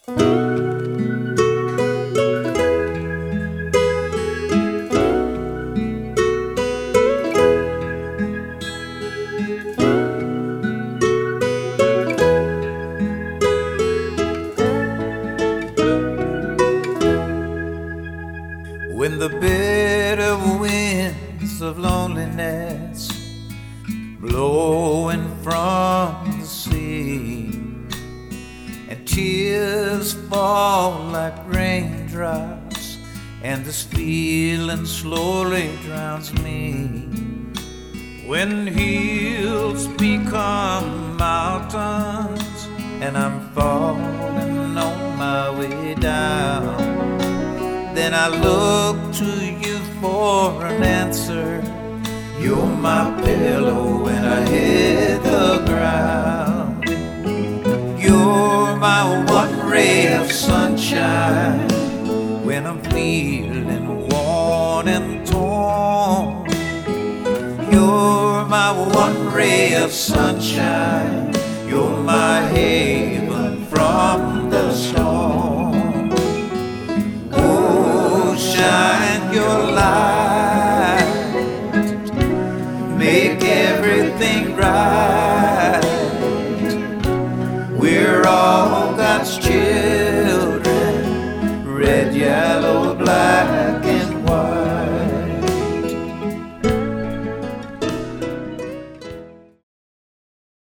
When the bitter winds of loneliness blowing from the sea, and tears fall like raindrops, and this feeling slowly drowns me. When hills become mountains and I'm falling on my way down, then I look to you for an answer. You're my pillow when I hit the ground. You're my one ray of sunshine when I'm feeling worn and torn. You're my one ray of sunshine. You're my haven from the storm. Oh, shine your light, make everything right.